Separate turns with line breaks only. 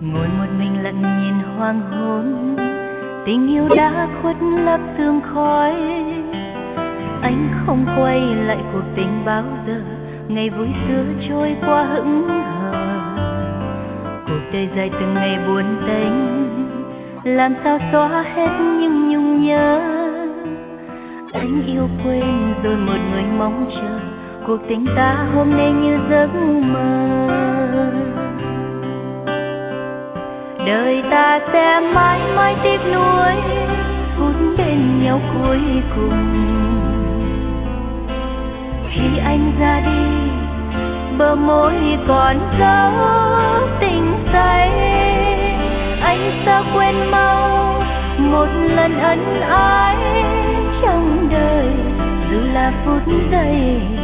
Ngồi một mình lặng nhìn hoàng hôn, tình yêu đã khuất lấp sương khói. Anh không quay lại cuộc tình bao giờ, ngày vui xưa trôi qua hững hờ. Cuộc đời dài từng ngày buồn tênh, làm sao xóa hết những nhung nhớ. Anh yêu quên rồi một người mong chờ, cuộc tình ta hôm nay như giấc mơ. Đời ta sẽ mãi mãi tiếc nuối phút bên nhau cuối cùng. Khi anh ra đi, bờ môi còn dấu tình say. Anh sao quên mau một lần ân ái trong đời, dù là phút giây.